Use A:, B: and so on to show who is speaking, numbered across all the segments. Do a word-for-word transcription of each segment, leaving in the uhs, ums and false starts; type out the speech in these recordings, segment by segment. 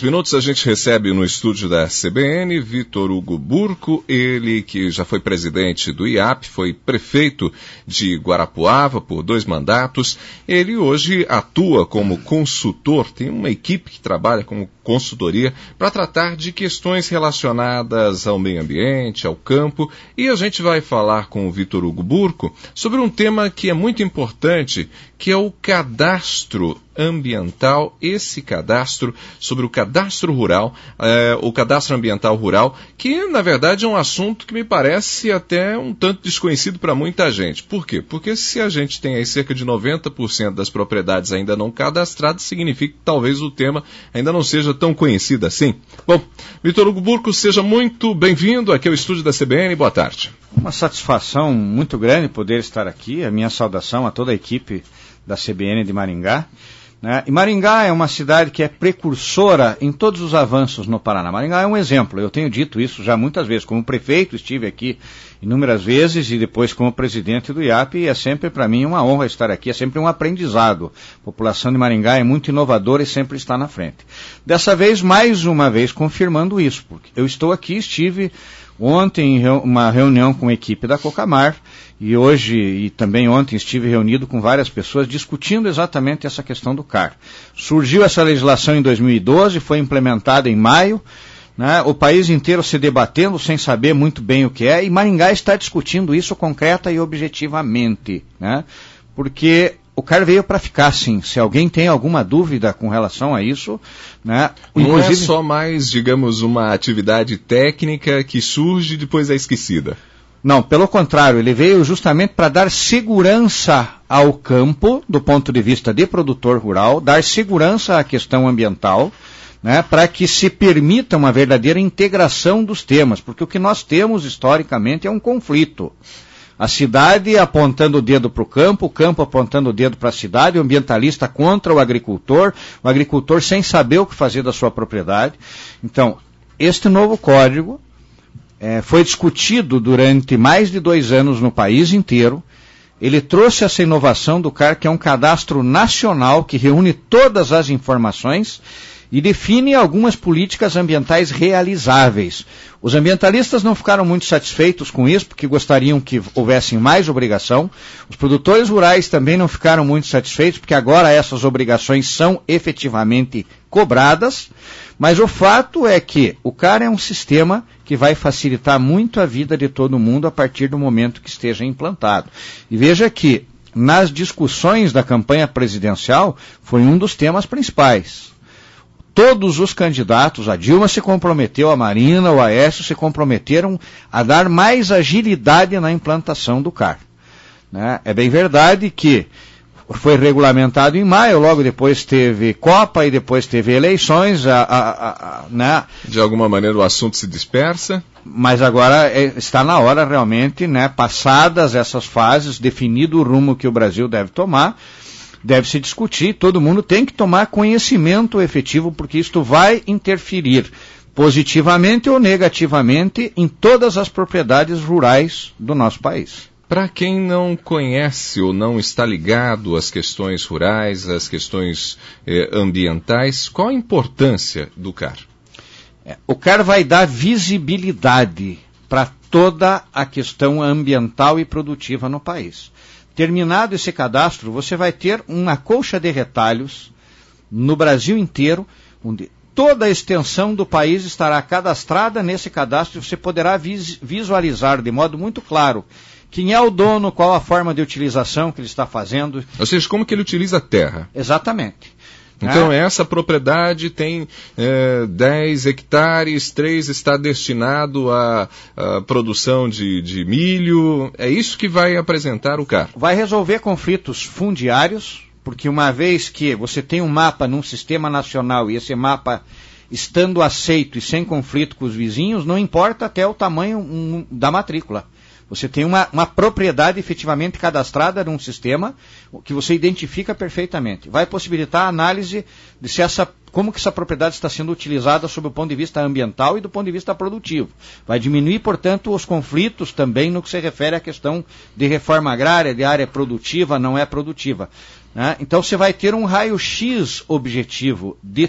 A: minutos, a gente recebe no estúdio da C B N Vitor Hugo Burco, ele que já foi presidente do I A P, foi prefeito de Guarapuava por dois mandatos. Ele hoje atua como consultor, tem uma equipe que trabalha como consultoria para tratar de questões relacionadas ao meio ambiente, ao campo, e a gente vai falar com o Vitor Hugo Burco sobre um tema que é muito importante, que é o cadastro ambiental, esse cadastro, sobre o cadastro rural, é, o cadastro ambiental rural, que na verdade é um assunto que me parece até um tanto desconhecido para muita gente. Por quê? Porque se a gente tem aí cerca de noventa por cento das propriedades ainda não cadastradas, significa que talvez o tema ainda não seja tão conhecido assim. Bom, Vitor Hugo Burco, seja muito bem-vindo aqui ao estúdio da C B N, boa tarde.
B: Uma satisfação muito grande poder estar aqui, a minha saudação a toda a equipe da C B N de Maringá. Né? E Maringá é uma cidade que é precursora em todos os avanços no Paraná. Maringá é um exemplo, eu tenho dito isso já muitas vezes. Como prefeito, estive aqui inúmeras vezes e depois como presidente do I A P, e é sempre para mim uma honra estar aqui, é sempre um aprendizado. A população de Maringá é muito inovadora e sempre está na frente. Dessa vez, mais uma vez, confirmando isso, porque eu estou aqui, estive ontem em uma reunião com a equipe da Cocamar, e hoje e também ontem estive reunido com várias pessoas discutindo exatamente essa questão do C A R. Surgiu essa legislação em dois mil e doze, foi implementada em maio, né, o país inteiro se debatendo sem saber muito bem o que é, e Maringá está discutindo isso concreta e objetivamente, né, porque o C A R veio para ficar, sim. Se alguém tem alguma dúvida com relação a isso, né?
A: Não inclusive... é só mais, digamos, uma atividade técnica que surge e depois é esquecida.
B: Não, pelo contrário, ele veio justamente para dar segurança ao campo, do ponto de vista de produtor rural, dar segurança à questão ambiental, né, para que se permita uma verdadeira integração dos temas, porque o que nós temos historicamente é um conflito. A cidade apontando o dedo para o campo, o campo apontando o dedo para a cidade, o ambientalista contra o agricultor, o agricultor sem saber o que fazer da sua propriedade. Então, este novo código é, foi discutido durante mais de dois anos no país inteiro. Ele trouxe essa inovação do C A R, que é um cadastro nacional que reúne todas as informações e define algumas políticas ambientais realizáveis. Os ambientalistas não ficaram muito satisfeitos com isso, porque gostariam que houvesse mais obrigação. Os produtores rurais também não ficaram muito satisfeitos, porque agora essas obrigações são efetivamente cobradas. Mas o fato é que o C A R é um sistema que vai facilitar muito a vida de todo mundo a partir do momento que esteja implantado. E veja que, nas discussões da campanha presidencial, foi um dos temas principais. Todos os candidatos, a Dilma se comprometeu, a Marina, o Aécio se comprometeram a dar mais agilidade na implantação do C A R. Né? É bem verdade que foi regulamentado em maio, logo depois teve Copa e depois teve eleições. A, a, a, né?
A: De alguma maneira o assunto se dispersa.
B: Mas agora é, está na hora realmente, né, passadas essas fases, definido o rumo que o Brasil deve tomar, deve se discutir, todo mundo tem que tomar conhecimento efetivo, porque isto vai interferir positivamente ou negativamente em todas as propriedades rurais do nosso país.
A: Para quem não conhece ou não está ligado às questões rurais, às questões eh, ambientais, qual a importância do C A R?
B: É, o C A R vai dar visibilidade para toda a questão ambiental e produtiva no país. Terminado esse cadastro, você vai ter uma colcha de retalhos no Brasil inteiro, onde toda a extensão do país estará cadastrada nesse cadastro, e você poderá vis- visualizar de modo muito claro quem é o dono, qual a forma de utilização que ele está fazendo.
A: Ou seja, como que ele utiliza a terra.
B: Exatamente.
A: Então, ah. essa propriedade tem é, dez hectares, três está destinado à, à produção de, de milho. É isso que vai apresentar o C A R.
B: Vai resolver conflitos fundiários, porque uma vez que você tem um mapa num sistema nacional e esse mapa estando aceito e sem conflito com os vizinhos, não importa até o tamanho um, da matrícula. Você tem uma, uma propriedade efetivamente cadastrada num sistema que você identifica perfeitamente. Vai possibilitar a análise de se essa, como que essa propriedade está sendo utilizada sob o ponto de vista ambiental e do ponto de vista produtivo. Vai diminuir, portanto, os conflitos também no que se refere à questão de reforma agrária, de área produtiva, não é produtiva. Né? Então você vai ter um raio-x objetivo de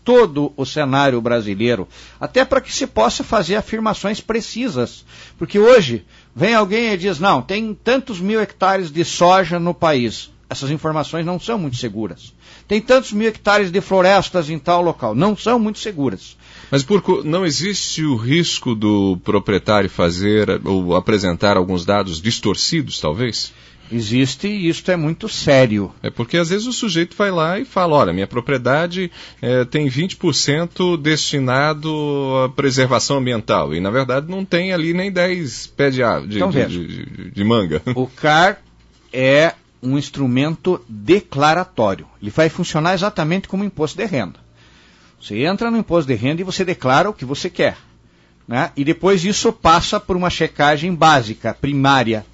B: todo o cenário brasileiro, até para que se possa fazer afirmações precisas. Porque hoje vem alguém e diz, não, tem tantos mil hectares de soja no país. Essas informações não são muito seguras. Tem tantos mil hectares de florestas em tal local. Não são muito seguras.
A: Mas, Burco, não existe o risco do proprietário fazer ou apresentar alguns dados distorcidos, talvez?
B: Existe, e isso é muito sério.
A: É porque às vezes o sujeito vai lá e fala, olha, minha propriedade é, tem vinte por cento destinado à preservação ambiental. E na verdade não tem ali nem dez pés de, de,
B: então,
A: de, de, de, de manga.
B: O C A R é um instrumento declaratório. Ele vai funcionar exatamente como imposto de renda. Você entra no imposto de renda e você declara o que você quer, né? E depois isso passa por uma checagem básica, primária.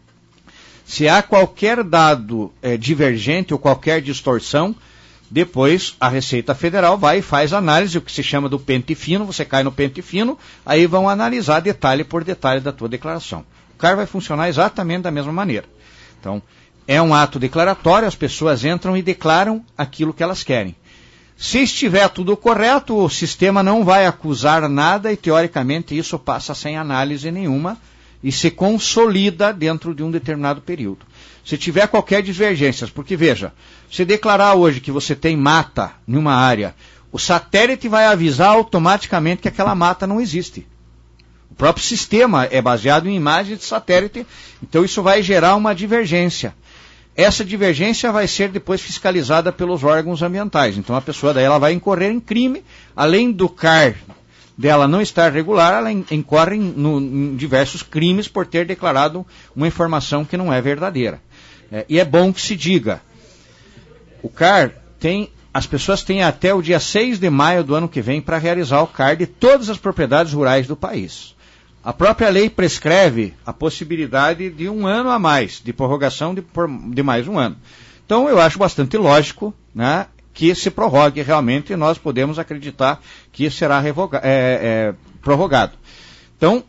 B: Se há qualquer dado é, divergente ou qualquer distorção, depois a Receita Federal vai e faz análise, o que se chama do pente fino, você cai no pente fino, aí vão analisar detalhe por detalhe da tua declaração. O C A R vai funcionar exatamente da mesma maneira. Então, é um ato declaratório, as pessoas entram e declaram aquilo que elas querem. Se estiver tudo correto, o sistema não vai acusar nada e, teoricamente, isso passa sem análise nenhuma e se consolida dentro de um determinado período. Se tiver qualquer divergência, porque, veja, se declarar hoje que você tem mata em uma área, o satélite vai avisar automaticamente que aquela mata não existe. O próprio sistema é baseado em imagens de satélite, então isso vai gerar uma divergência. Essa divergência vai ser depois fiscalizada pelos órgãos ambientais. Então a pessoa daí ela vai incorrer em crime, além do C A R dela não estar regular, ela incorre em, no, em diversos crimes por ter declarado uma informação que não é verdadeira. É, e é bom que se diga, o C A R tem, as pessoas têm até o dia seis de maio do ano que vem para realizar o C A R de todas as propriedades rurais do país. A própria lei prescreve a possibilidade de um ano a mais, de prorrogação de, por, de mais um ano. Então eu acho bastante lógico, né, que se prorrogue realmente e nós podemos acreditar que será revoga, é, é, prorrogado. Então,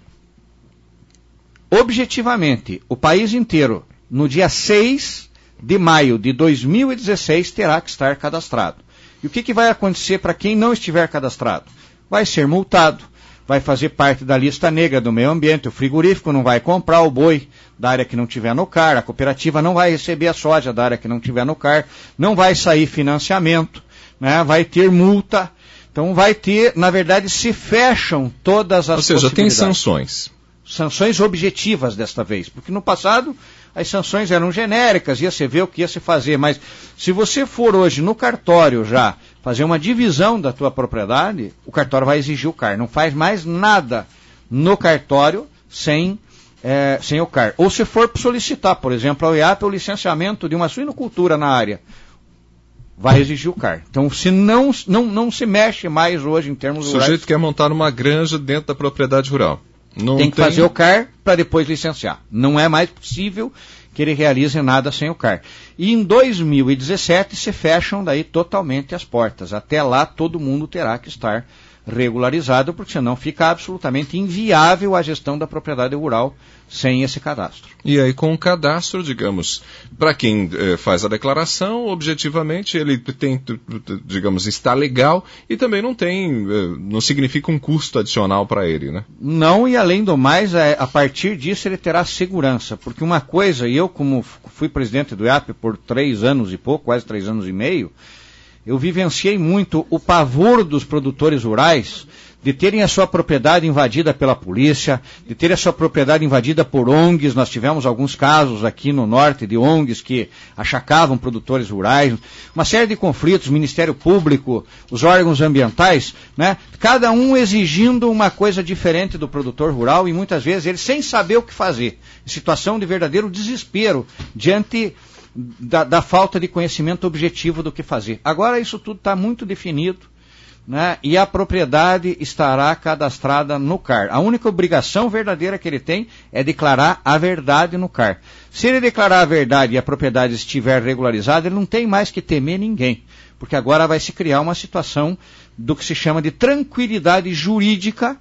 B: objetivamente, o país inteiro, no dia seis de maio de dois mil e dezesseis, terá que estar cadastrado. E o que, que vai acontecer para quem não estiver cadastrado? Vai ser multado. Vai fazer parte da lista negra do meio ambiente, o frigorífico não vai comprar o boi da área que não tiver no C A R, a cooperativa não vai receber a soja da área que não tiver no C A R, não vai sair financiamento, né, vai ter multa, então vai ter, na verdade, se fecham todas as possibilidades.
A: Ou seja, tem sanções.
B: Sanções objetivas desta vez, porque no passado as sanções eram genéricas, ia se ver o que ia se fazer, mas se você for hoje no cartório já fazer uma divisão da tua propriedade, o cartório vai exigir o C A R. Não faz mais nada no cartório sem, é, sem o C A R. Ou se for solicitar, por exemplo, ao I A P o licenciamento de uma suinocultura na área, vai exigir o C A R. Então, se não, não, não se mexe mais hoje em termos
A: rurais. O sujeito quer montar uma granja dentro da propriedade rural. Não
B: tem que tem... fazer o C A R para depois licenciar. Não é mais possível que ele realize nada sem o C A R. E em dois mil e dezessete se fecham daí totalmente as portas. Até lá todo mundo terá que estar regularizado, porque senão fica absolutamente inviável a gestão da propriedade rural sem esse cadastro.
A: E aí com o cadastro, digamos, para quem eh, faz a declaração, objetivamente ele tem, digamos, está legal e também não tem, eh, não significa um custo adicional para ele, né?
B: Não, e além do mais, é, a partir disso ele terá segurança, porque uma coisa, e eu como fui presidente do I A P por três anos e pouco, quase três anos e meio, eu vivenciei muito o pavor dos produtores rurais de terem a sua propriedade invadida pela polícia, de terem a sua propriedade invadida por O N Gs. Nós tivemos alguns casos aqui no norte de O N Gs que achacavam produtores rurais, uma série de conflitos, Ministério Público, os órgãos ambientais, né? Cada um exigindo uma coisa diferente do produtor rural e muitas vezes ele sem saber o que fazer. Situação de verdadeiro desespero diante Da, da falta de conhecimento objetivo do que fazer. Agora isso tudo está muito definido, né, e a propriedade estará cadastrada no C A R. A única obrigação verdadeira que ele tem é declarar a verdade no C A R. Se ele declarar a verdade e a propriedade estiver regularizada, ele não tem mais que temer ninguém, porque agora vai se criar uma situação do que se chama de tranquilidade jurídica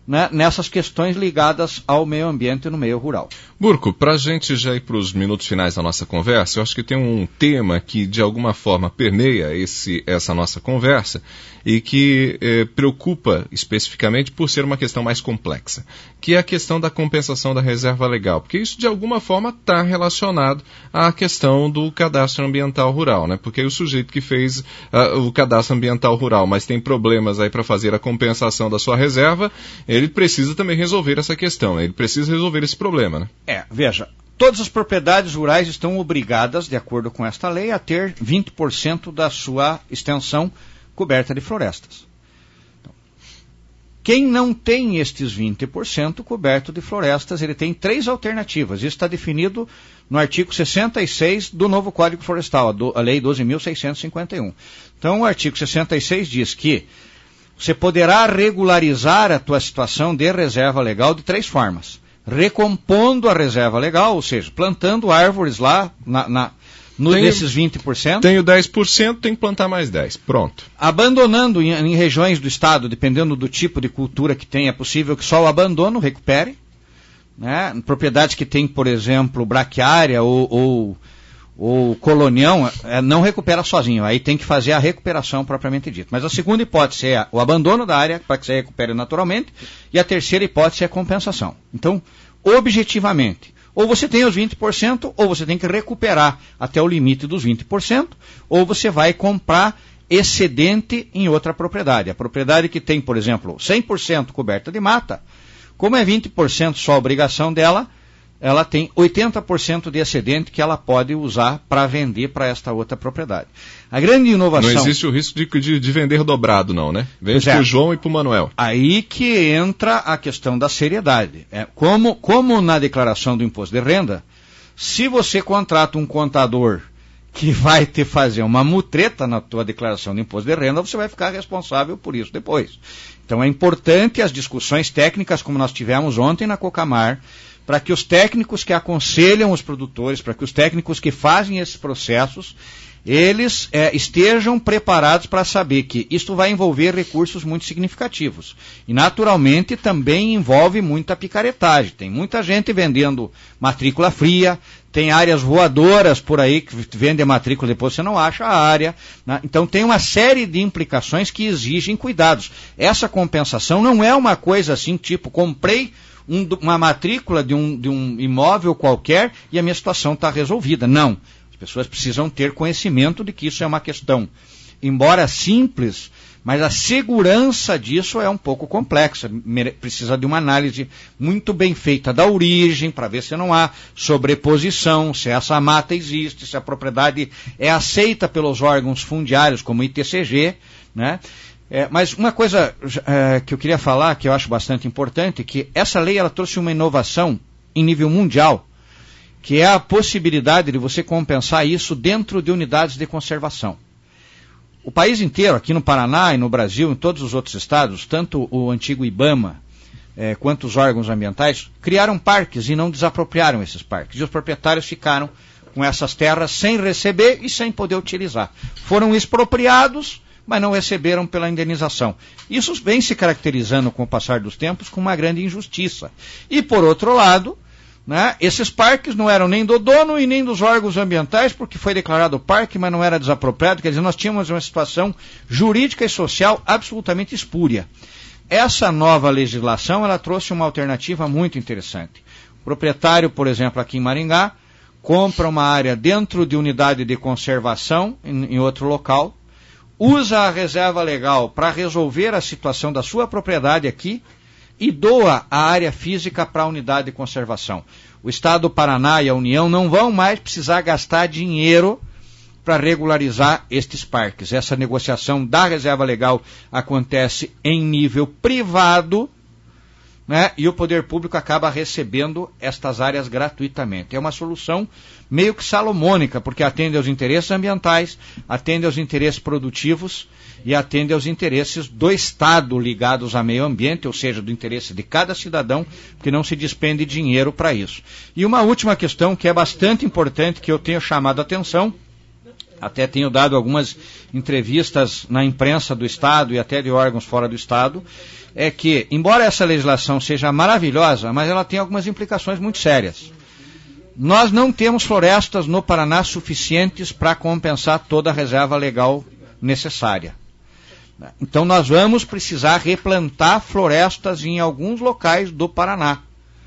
B: né, nessas questões ligadas ao meio ambiente no meio rural.
A: Burco, para a gente já ir para os minutos finais da nossa conversa, eu acho que tem um tema que de alguma forma permeia esse, essa nossa conversa e que eh, preocupa especificamente por ser uma questão mais complexa, que é a questão da compensação da reserva legal, porque isso de alguma forma está relacionado à questão do cadastro ambiental rural, né? Porque o sujeito que fez uh, o cadastro ambiental rural, mas tem problemas aí para fazer a compensação da sua reserva, ele precisa também resolver essa questão, né? Ele precisa resolver esse problema, né?
B: É, veja, todas as propriedades rurais estão obrigadas, de acordo com esta lei, a ter vinte por cento da sua extensão coberta de florestas. Então, quem não tem estes vinte por cento coberto de florestas, ele tem três alternativas. Isso está definido no artigo sessenta e seis do novo Código Florestal, a, do, a Lei doze mil seiscentos e cinquenta e um. Então, o artigo sessenta e seis diz que você poderá regularizar a tua situação de reserva legal de três formas. Recompondo a reserva legal, ou seja, plantando árvores lá na, na, no, tenho, nesses vinte por cento.
A: Tenho dez por cento, tenho que plantar mais dez por cento. Pronto.
B: Abandonando em, em regiões do estado, dependendo do tipo de cultura que tem, é possível que só o abandono recupere. Né? Propriedades que tem, por exemplo, braquiária ou, ou, ou colonião, é, não recupera sozinho. Aí tem que fazer a recuperação propriamente dita. Mas a segunda hipótese é o abandono da área, para que você recupere naturalmente. E a terceira hipótese é a compensação. Então, objetivamente, ou você tem os vinte por cento, ou você tem que recuperar até o limite dos vinte por cento, ou você vai comprar excedente em outra propriedade. A propriedade que tem, por exemplo, cem por cento coberta de mata, como é vinte por cento só a obrigação dela, ela tem oitenta por cento de excedente que ela pode usar para vender para esta outra propriedade. A grande inovação...
A: Não existe o risco de, de, de vender dobrado, não, né? Vende para o João e para o Manuel.
B: Aí que entra a questão da seriedade. É, como, como na declaração do imposto de renda, se você contrata um contador que vai te fazer uma mutreta na tua declaração de imposto de renda, você vai ficar responsável por isso depois. Então é importante as discussões técnicas, como nós tivemos ontem na Cocamar, para que os técnicos que aconselham os produtores, para que os técnicos que fazem esses processos, eles é, estejam preparados para saber que isto vai envolver recursos muito significativos. E, naturalmente, também envolve muita picaretagem. Tem muita gente vendendo matrícula fria, tem áreas voadoras por aí que vendem a matrícula, depois você não acha a área. Né? Então, tem uma série de implicações que exigem cuidados. Essa compensação não é uma coisa assim, tipo, comprei Um, uma matrícula de um, de um imóvel qualquer e a minha situação está resolvida. Não. As pessoas precisam ter conhecimento de que isso é uma questão, embora simples, mas a segurança disso é um pouco complexa. Precisa de uma análise muito bem feita da origem, para ver se não há sobreposição, se essa mata existe, se a propriedade é aceita pelos órgãos fundiários, como o I T C G, né? É, mas uma coisa é, que eu queria falar, que eu acho bastante importante, que essa lei ela trouxe uma inovação em nível mundial, que é a possibilidade de você compensar isso dentro de unidades de conservação. O país inteiro, aqui no Paraná e no Brasil, em todos os outros estados, tanto o antigo IBAMA é, quanto os órgãos ambientais, criaram parques e não desapropriaram esses parques. E os proprietários ficaram com essas terras sem receber e sem poder utilizar. Foram expropriados, mas não receberam pela indenização. Isso vem se caracterizando com o passar dos tempos com uma grande injustiça. E, por outro lado, né, esses parques não eram nem do dono e nem dos órgãos ambientais, porque foi declarado parque, mas não era desapropriado. Quer dizer, nós tínhamos uma situação jurídica e social absolutamente espúria. Essa nova legislação, ela trouxe uma alternativa muito interessante. O proprietário, por exemplo, aqui em Maringá, compra uma área dentro de unidade de conservação, em, em outro local, usa a reserva legal para resolver a situação da sua propriedade aqui e doa a área física para a unidade de conservação. O Estado do Paraná e a União não vão mais precisar gastar dinheiro para regularizar estes parques. Essa negociação da reserva legal acontece em nível privado, né, e o poder público acaba recebendo estas áreas gratuitamente. É uma solução meio que salomônica, porque atende aos interesses ambientais, atende aos interesses produtivos e atende aos interesses do Estado ligados ao meio ambiente, ou seja, do interesse de cada cidadão, porque não se despende dinheiro para isso. E uma última questão que é bastante importante, que eu tenho chamado a atenção, até tenho dado algumas entrevistas na imprensa do Estado e até de órgãos fora do Estado, é que, embora essa legislação seja maravilhosa, mas ela tem algumas implicações muito sérias. Nós não temos florestas no Paraná suficientes para compensar toda a reserva legal necessária. Então nós vamos precisar replantar florestas em alguns locais do Paraná.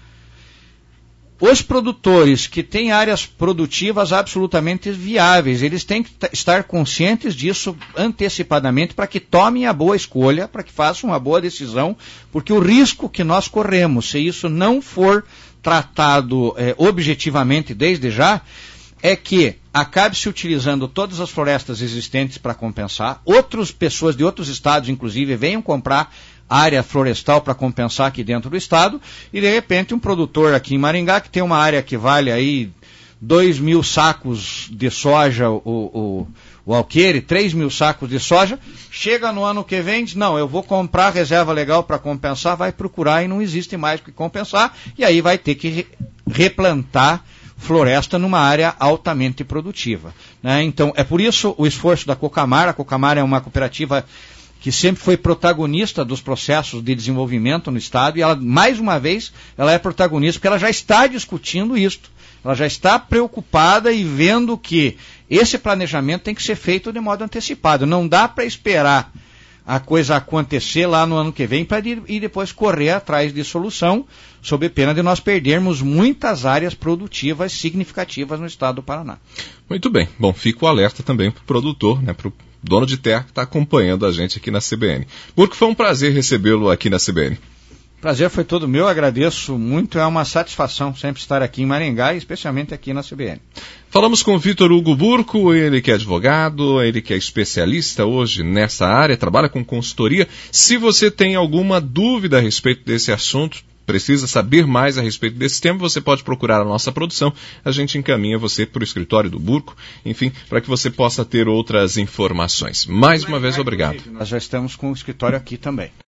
B: Os produtores que têm áreas produtivas absolutamente viáveis, eles têm que estar conscientes disso antecipadamente para que tomem a boa escolha, para que façam uma boa decisão, porque o risco que nós corremos, se isso não for tratado eh, objetivamente desde já, é que acabe se utilizando todas as florestas existentes para compensar, outras pessoas de outros estados, inclusive, venham comprar área florestal para compensar aqui dentro do estado, e de repente um produtor aqui em Maringá, que tem uma área que vale aí dois mil sacos de soja, o, o, o alqueire, três mil sacos de soja, chega no ano que vem e diz, não, eu vou comprar reserva legal para compensar, vai procurar e não existe mais o que compensar, e aí vai ter que re- replantar floresta numa área altamente produtiva, né? Então, é por isso o esforço da Cocamar. A Cocamar é uma cooperativa que sempre foi protagonista dos processos de desenvolvimento no Estado, e ela, mais uma vez, ela é protagonista, porque ela já está discutindo isto, ela já está preocupada e vendo que esse planejamento tem que ser feito de modo antecipado, não dá para esperar a coisa acontecer lá no ano que vem para ir depois correr atrás de solução, sob pena de nós perdermos muitas áreas produtivas significativas no estado do Paraná.
A: Muito bem. Bom, fica o alerta também para o produtor, né, para o dono de terra que está acompanhando a gente aqui na C B N. Porque foi um prazer recebê-lo aqui na C B N.
B: Prazer foi todo meu, agradeço muito, é uma satisfação sempre estar aqui em Maringá e especialmente aqui na C B N.
A: Falamos com o Vitor Hugo Burco, ele que é advogado, ele que é especialista hoje nessa área, trabalha com consultoria. Se você tem alguma dúvida a respeito desse assunto, precisa saber mais a respeito desse tema, você pode procurar a nossa produção, a gente encaminha você para o escritório do Burco, enfim, para que você possa ter outras informações. Mais uma vez, obrigado.
B: Nós já estamos com o escritório aqui também.